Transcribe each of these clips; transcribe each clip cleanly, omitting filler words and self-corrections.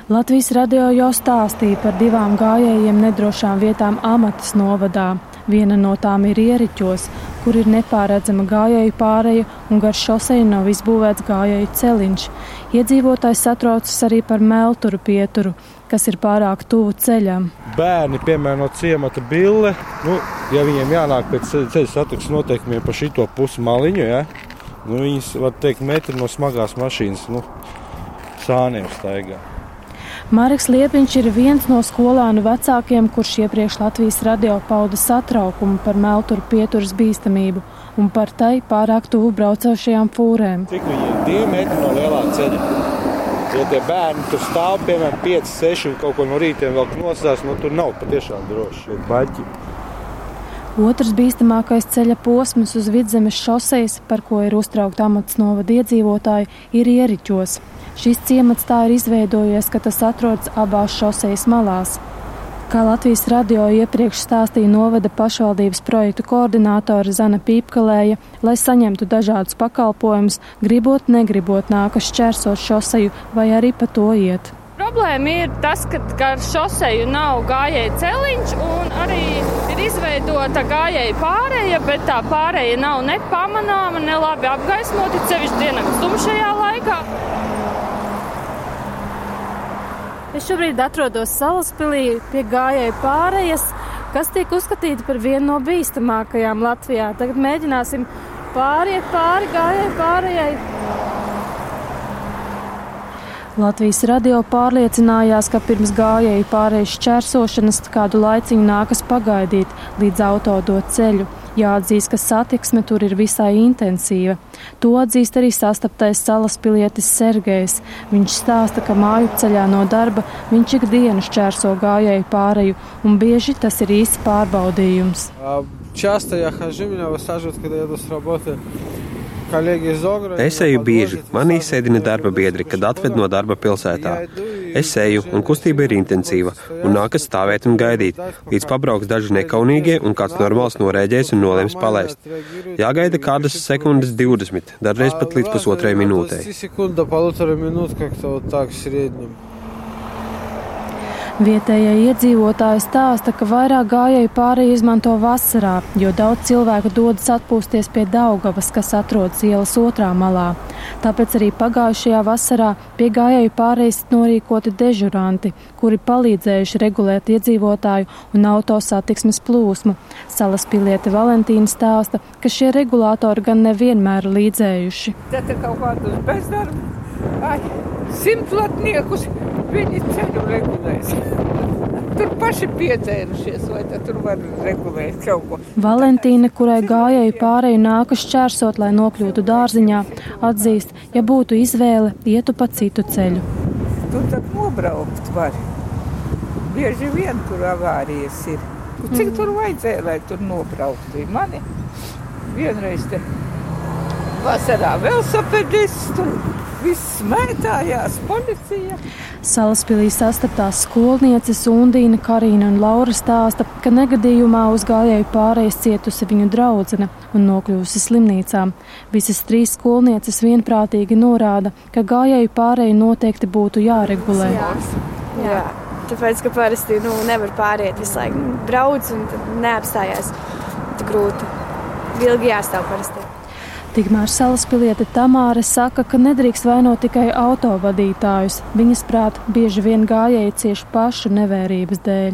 Latvijas radio jau stāstīja par 2 gājējiem nedrošām vietām Amatas novadā. Viena no tām ir Ieriķos, kur ir nepārredzama gājēju pāreja un gar šoseju nav izbūvēts gājēju celiņš. Iedzīvotājs satraucas arī par Melturu pieturu, kas ir pārāk tuvu ceļam. Bērni, piemēram, no ciemata Bille, ja viņiem jānāk pēc ceļa satiksmes noteikumiem pa šito pusi maliņu, ja? Viņas, var teikt, metri no smagās mašīnas, sāniem staigā. Mareks Liepiņš ir viens no skolānu vecākiem, kurš iepriekš Latvijas radio pauda satraukumu par Melturu pieturas bīstamību un par tai pārāk tuvu braucošajām fūrēm. Cik viņi ir 2 metri no lielā ceļa? Ja tie bērni tur stāv, piemēram, 5, 6 un kaut ko no rītiem vēl nosās, tur nav patiešām droši. Baļķi. Otrs bīstamākais ceļa posms uz Vidzemes šosejas, par ko ir uztraukta Amatas novada iedzīvotāji, ir Ieriķos. Šis ciemats tā ir izveidojies, ka tas atrodas abās šosejas malās. Kā Latvijas radio iepriekš stāstīja novada pašvaldības projektu koordinātore Zana Pīpkalēja, lai saņemtu dažādus pakalpojumus, gribot, negribot nākas šķērsot šoseju vai arī pa to iet. Problēma ir tas, ka gar šoseju nav gājēju celiņš un arī ir izveidota gājēju pāreja, bet tā pāreja nav ne pamanāma, ne labi apgaismota, sevišķi dienas tumšajā laikā. Es šobrīd atrodos Salaspilī pie gājēju pārejas, kas tiek uzskatīta par vienu no bīstamākajām Latvijā. Tagad mēģināsim pāriet pāri gājēju pārējai. Latvijas radio pārliecinājās, ka pirms gājēju pārējas šķērsošanas kādu laiciņu nākas pagaidīt, līdz auto dod ceļu. Jāatzīst, ka satiksme tur ir visai intensīva. To atzīst arī sastaptais salaspilietis Sergejs. Viņš stāsta, ka māju ceļā no darba viņš ikdienu šķērso gājēju pāreju, un bieži tas ir īsts pārbaudījums. Часто я хожу, меня высаживают, когда еду с работы. Es eju bieži, manī sēdina darba biedri, kad atved no darba pilsētā. Es eju, un kustība ir intensīva, un nākas stāvēt un gaidīt, līdz pabrauks daži nekaunīgie, un kāds normāls norēģēs un nolems palaist. Jāgaida kādas sekundes 20, dažreiz pat līdz pusotrai minūtei. Vietējie iedzīvotāji stāsta, ka vairāk gājēju pārēju izmanto vasarā, jo daudz cilvēku dodas atpūsties pie Daugavas, kas atrodas ielas otrā malā. Tāpēc arī pagājušajā vasarā pie gājēju pārējas norīkoti dežuranti, kuri palīdzējuši regulēt iedzīvotāju un auto satiksmes plūsmu. Salaspiliete Valentīna stāsta, ka šie regulātori gan nevienmēr līdzējuši. Tad kaut kādus bezdarbu, simtlatniekus viņi ceļu regulēs. Tur paši piedzērušies, vai tad tur var regulēt kaut ko. Valentīna, kurai gājēju pārēju nākas šķērsot, lai nokļūtu dārziņā, atzīst, ja būtu izvēle, ietu pa citu ceļu. Tur tad nobraukt var. Bieži vien tur avārijas ir. Cik tur vajadzēja, lai tur nobrauktu? Mani vienreiz te vasarā velosipedists tur. Viss smētājās, policija. Salaspilī sastaptās skolnieces Undīna, Karīna un Laura stāsta, ka negadījumā uz gājēju pārējas cietusi viņu draudzene un nokļuvusi slimnīcā. Visas 3 skolnieces vienprātīgi norāda, ka gājēju pārēju noteikti būtu jāregulē. Jā, tāpēc, ka parasti nevar pāriet visu laiku. Brauc un neapstājās. Tā grūti. Ilgi jāstāv parasti. Tikmēr Salaspiliete Tamāre saka, ka nedrīkst vainot tikai autovadītājus. Viņas prāt, bieži vien gājēji cieši pašu nevērības dēļ.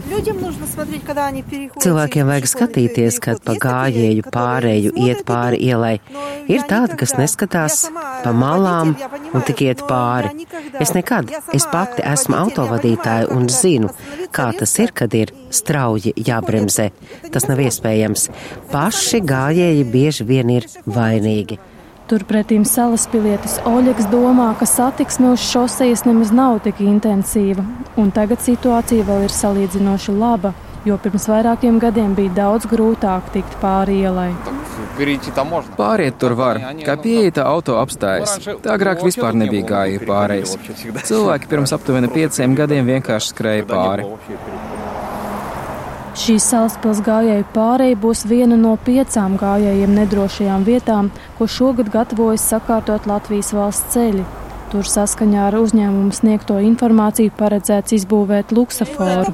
Cilvēkiem vajag skatīties, kad pa gājēju pārēju iet pāri ielai. Ir tādi, kas neskatās pa malām un tik iet pāri. Es pati esmu autovadītāja un zinu, kā tas ir, kad ir strauji jābremzē. Tas nav iespējams. Paši gājēji bieži vien ir vainīgi. Turpretīm Salaspilietis Oļegs domā, ka satiksme uz šosejas nemaz nav tik intensīva, un tagad situācija vēl ir salīdzinoši laba, jo pirms vairākiem gadiem bija daudz grūtāk tikt pāri ielai. Pāriet tur var, kā pieeja auto apstājas. Tā agrāk vispār nebija gājēju pārējas. Cilvēki pirms aptuveni 5 gadiem vienkārši skrēja pāri. Šī Salaspils gājēju pārēja būs viena no 5 gājējiem nedrošajām vietām, ko šogad gatavojas sakārtot Latvijas valsts ceļi. Tur saskaņā ar uzņēmumu sniegto informāciju paredzēts izbūvēt luksaforu.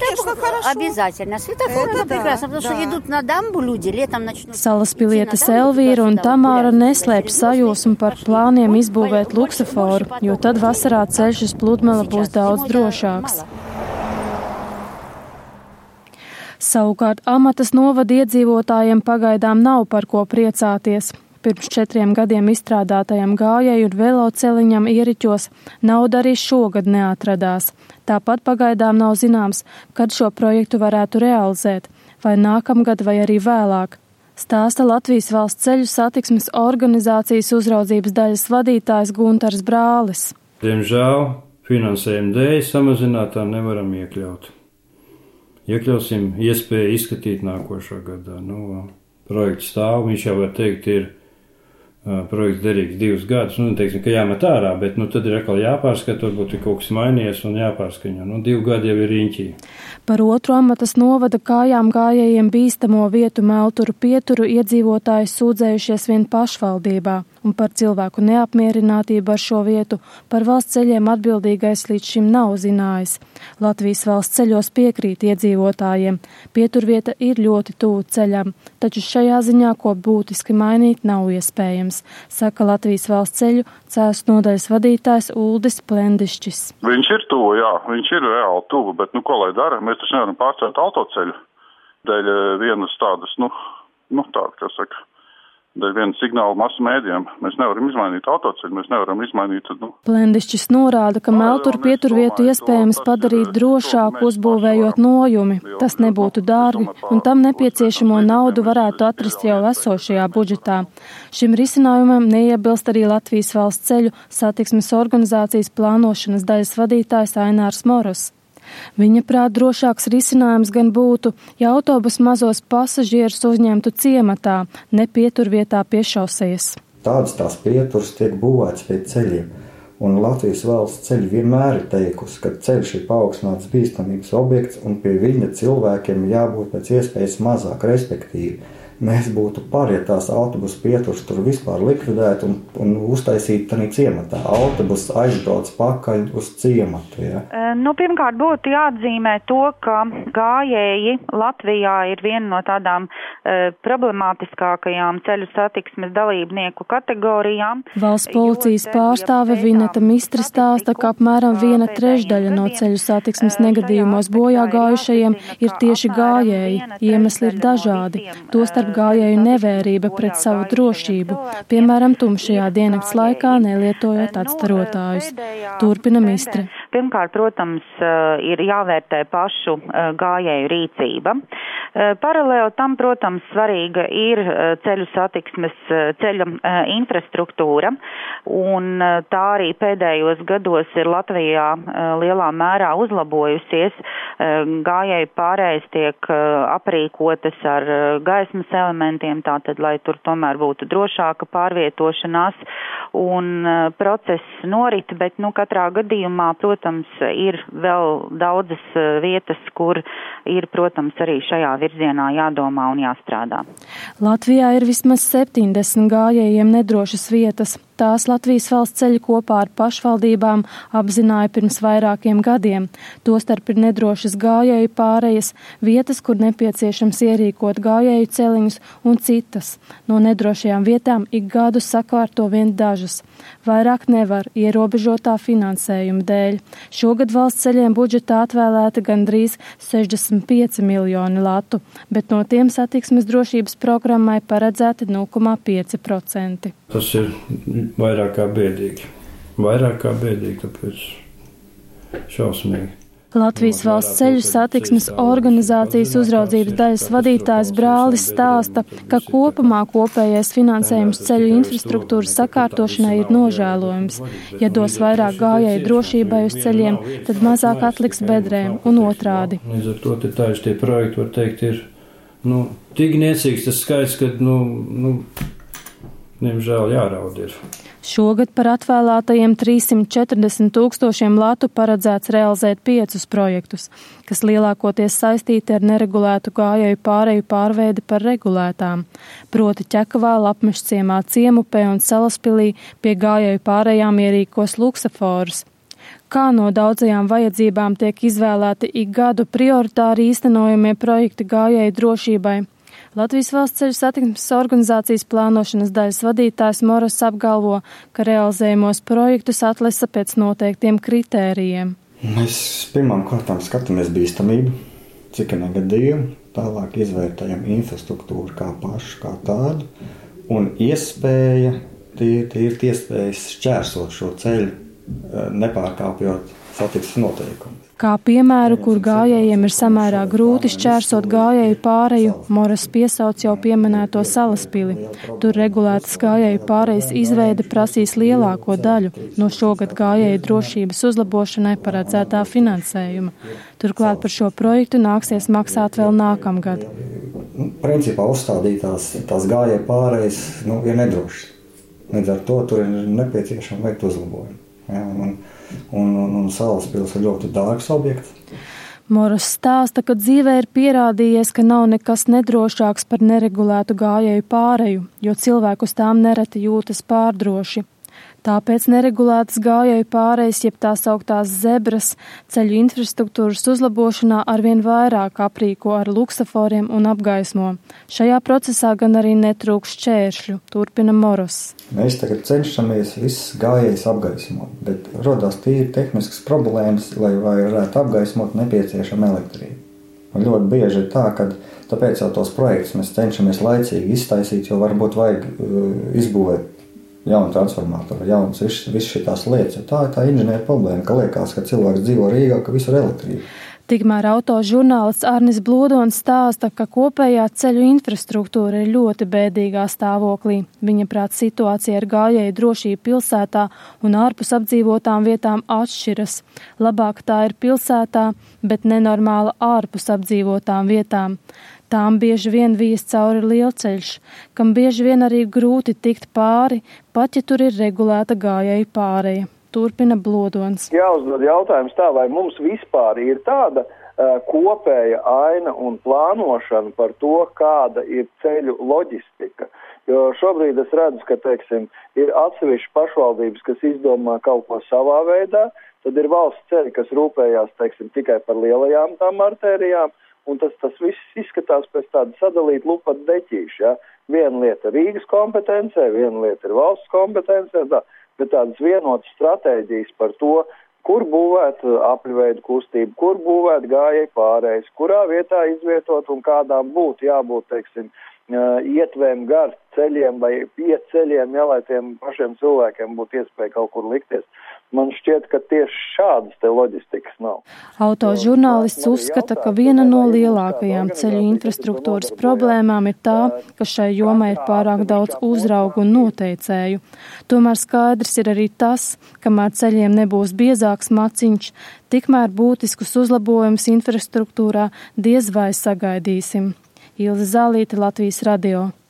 Salaspilietes Elvīra un Tamāra neslēpj sajūsmu par plāniem izbūvēt luksaforu, jo tad vasarā ceļš uz Pludmali būs daudz drošāks. Savukārt Amatas novada iedzīvotājiem pagaidām nav par ko priecāties. Pirms 4 gadiem izstrādātajam gājēju un veloceliņam Ieriķos nauda arī šogad neatradās. Tāpat pagaidām nav zināms, kad šo projektu varētu realizēt, vai nākamgad vai arī vēlāk. Stāsta Latvijas Valsts ceļu satiksmes organizācijas uzraudzības daļas vadītājs Guntars Brālis. Diemžēl finansējuma dēļ samazinātā nevaram iekļaut. Iekļausim iespēju izskatīt nākošā gadā. Projekts stāv, viņš jau var teikt ir projekts derīgs 2 gadus, teiksim, ka jāmet ārā, bet tad ir atkal jāpārskata, varbūt ir kaut kas mainījies un jāpārskaņo. 2 gadi jau ir riņķī. Par otru Amatas novada kājām gājējiem bīstamo vietu Melturu pieturu iedzīvotāji sūdzējušies vien pašvaldībā, un par cilvēku neapmierinātību ar šo vietu par valsts ceļiem atbildīgais līdz šim nav zinājis. Latvijas valsts ceļos piekrīt iedzīvotājiem. Pieturvieta ir ļoti tuvu ceļam, taču šajā ziņā ko būtiski mainīt nav iespējams, saka Latvijas valsts ceļu Cēsu nodaļas vadītājs Uldis Plendišķis. Viņš ir tuvu, jā, viņš ir reāli tuvu, bet ko lai dara? Mēs taču nevaram pārcelt autoceļu dēļ vienas tādas, dēļ viena signāla masu mēdījiem. Mēs nevaram izmainīt autoceļu, mēs nevaram izmainīt. Plendišķis norāda, ka Melturu pieturvietu iespējams padarīt drošāku, uzbūvējot nojumi. Tas nebūtu dārgi, un tam nepieciešamo naudu varētu atrast jau esošajā budžetā. Šim risinājumam neiebilst arī Latvijas Valsts ceļu satiksmes organizācijas plānošanas daļas vadītājs Ainārs Moros. Viņa prāt drošāks risinājums gan būtu, ja autobus mazos pasažierus uzņemtu ciematā, ne pieturvietā pie šosejas. Tādas tās pieturas tiek būvētas pie ceļiem, un Latvijas Valsts ceļi vienmēr ir teikusi, ka ceļš ir paaugstināts bīstamības objekts un pie viņa cilvēkiem jābūt pēc iespējas mazāk, respektīvi. Mēs būtu par, ja tās autobusu pieturas tur vispār likvidētu un uztaisītu tādā ciematā. Autobus aizbrauc pakaļ uz ciematu. Ja? Pirmkārt būtu jāatzīmē to, ka gājēji Latvijā ir viena no tādām problemātiskākajām ceļu satiksmes dalībnieku kategorijām. Valsts policijas pārstāve Vineta Mistra stāsta, ka apmēram 1/3 no ceļu satiksmes negadījumos bojā gājušajiem ir tieši gājēji. Iemesli ir dažādi. Tostarp gājēju nevērība pret savu drošību, piemēram, tumšajā diennakts laikā nelietojot atstarotājus. Turpina Mistre. Pirmkārt, protams, ir jāvērtē pašu gājēju rīcība. Paralēli tam, protams, svarīga ir ceļu satiksmes ceļa infrastruktūra, un tā arī pēdējos gados ir Latvijā lielā mērā uzlabojusies. Gājēju pārējas tiek aprīkotas ar gaismas elementiem, tātad, lai tur tomēr būtu drošāka pārvietošanās, un process norit, bet katrā gadījumā, protams, ir vēl daudzas vietas, kur ir, protams, arī šajā virzienā jādomā un jāstrādā. Latvijā ir vismaz 70 gājējiem nedrošas vietas. Tās Latvijas Valsts ceļi kopā ar pašvaldībām apzināja pirms vairākiem gadiem. Tostarp ir nedrošas gājēju pārējas, vietas, kur nepieciešams ierīkot gājēju celiņus un citas. No nedrošajām vietām ik gadu sakārto vien dažas. Vairāk nevar ierobežotā finansējuma dēļ. Šogad valsts ceļiem budžetā atvēlēta gandrīz 65 miljoni latu, bet no tiem satiksmes drošības programmai paredzēti 0,5%. Tas ir vairāk kā bēdīgi. Tāpēc šausmīgi. Latvijas Valsts ceļu satiksmes organizācijas uzraudzības daļas vadītājs Brālis stāsta, ka kopumā kopējais finansējums ceļu infrastruktūras sakārtošanai ir nožēlojams. Ja dos vairāk gājēju drošībai uz ceļiem, tad mazāk atliks bedrēm un otrādi. Līdz ar to tie projekti, var teikt, ir tik niecīgs tas skaits, ka, diemžēl jāraud ir. Šogad par atvēlētajiem 340 000 latu paredzēts realizēt 5 projektus, kas lielākoties saistīti ar neregulētu gājēju pāreju pārveidi par regulētām, proti Ķekavā, Lapmežciemā, Ciemupē un Salaspilī pie gājēju pārējām ierīkos luksaforus. Kā no daudzajām vajadzībām tiek izvēlēti ik gadu prioritāri īstenojamie projekti gājēju drošībai? Latvijas Valsts ceļu satiksmes organizācijas plānošanas daļas vadītājs Moros apgalvo, ka realizējumos projektus atlasa pēc noteiktiem kritērijiem. Mēs pirmām kārtām skatāmies bīstamību, cik negadījumu, tālāk izvērtējam infrastruktūru kā pašu, kā tādu, un iespēja, iespējas šķērsot šo ceļu, nepārkāpjot satiksmes noteikumus. Kā piemēru, kur gājējiem ir samērā grūti šķērsot gājēju pāreju, Moras piesauc jau pieminēto Salaspili. Tur regulētas gājēju pārejas izveide prasīs lielāko daļu no šogad gājēju drošības uzlabošanai paredzētā finansējuma. Turklāt par šo projektu nāksies maksāt vēl nākamgad. Principā uzstādītās gājēju pārejas ir nedrošas. Līdz ar to tur ir nepieciešama veikt uzlabojumu. Ja, un Salaspils ir ļoti dārgs objekts. Moros stāsta, ka dzīvē ir pierādījies, ka nav nekas nedrošāks par neregulētu gājēju pāreju, jo cilvēku uz tām nereti jūtas pārdroši. Tāpēc neregulētas gājēju pārejas, jeb tās augtās zebras, ceļu infrastruktūras uzlabošanā arvien vairāk aprīko ar luksaforiem un apgaismo. Šajā procesā gan arī netrūks šķēršļu, turpina Moros. Mēs tagad cenšamies visas gājējas apgaismot, bet rodās tīri tehniskas problēmas, lai varētu apgaismot nepieciešama elektrība. Un ļoti bieži ir tā, ka tāpēc jau tos projektus mēs cenšamies laicīgi iztaisīt, jo varbūt vajag izbūvēt jaunu transformatoru, jaunas visas šitās lietas. Tā ir tā inženieru problēma, ka liekas, ka cilvēks dzīvo Rīgā, ka visur elektrība. Tikmēr autožurnālists Arnis Blodons stāsta, ka kopējā ceļu infrastruktūra ir ļoti bēdīgā stāvoklī. Viņa prāt situācija ar gājēju drošību pilsētā un ārpus apdzīvotām vietām atšķiras. Labāk tā ir pilsētā, bet nenormāla ārpus apdzīvotām vietām. Tām bieži vien vijas cauri lielceļš, kam bieži vien arī grūti tikt pāri, pat ja tur ir regulēta gājēju pāreja. Turpina Blodons. Jāuzdod jautājums tā, vai mums vispār ir tāda kopēja aina un plānošana par to, kāda ir ceļu loģistika. Jo šobrīd es redzu, ka, ir atsevišķi pašvaldības, kas izdomā kaut ko savā veidā, tad ir valsts ceļi, kas rūpējās, tikai par lielajām tām artērijām, un tas viss izskatās pēc tāda sadalīta lupata deķīša. Ja? Viena lieta ir Rīgas kompetencē, viena lieta ir valsts kompetencē, bet tādas vienotas stratēģijas par to, kur būvēt apļveidu kustību, kur būvēt gājēju pārējas, kurā vietā izvietot un kādām būtu jābūt, ietvēm gar ceļiem vai pie ceļiem, ja, lai tiem pašiem cilvēkiem būtu iespēja kaut kur likties. Man šķiet, ka tieši šādas te loģistikas nav. Autožurnālists uzskata, ka viena no lielākajām ceļu infrastruktūras problēmām ir tā, ka šai jomai ir pārāk daudz uzraugu un noteicēju. Tomēr skaidrs ir arī tas, kamēr ceļiem nebūs biezāks maciņš, tikmēr būtiskus uzlabojumus infrastruktūrā diez vai sagaidīsim. Ilze Zālīte, Latvijas radio.